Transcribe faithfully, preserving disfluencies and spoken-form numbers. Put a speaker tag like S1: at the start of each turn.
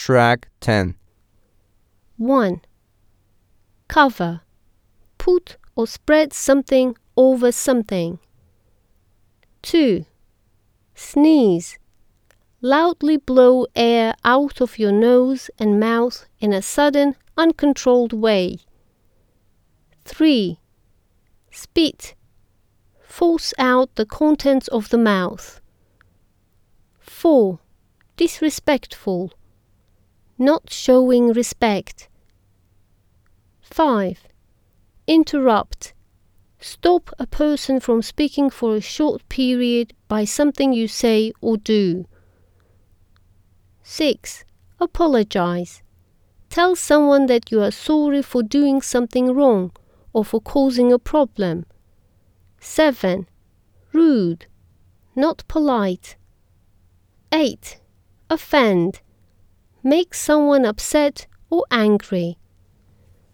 S1: Track ten.
S2: one. Cover. Put or spread something over something. two. Sneeze. Loudly blow air out of your nose and mouth in a sudden, uncontrolled way. three. Spit. Force out the contents of the mouth. four. Disrespectful. Not showing respect. five. Interrupt. Stop a person from speaking for a short period by something you say or do. six. Apologize. Tell someone that you are sorry for doing something wrong or for causing a problem. seven. Rude. Not polite. eight. Offend. Make someone upset or angry.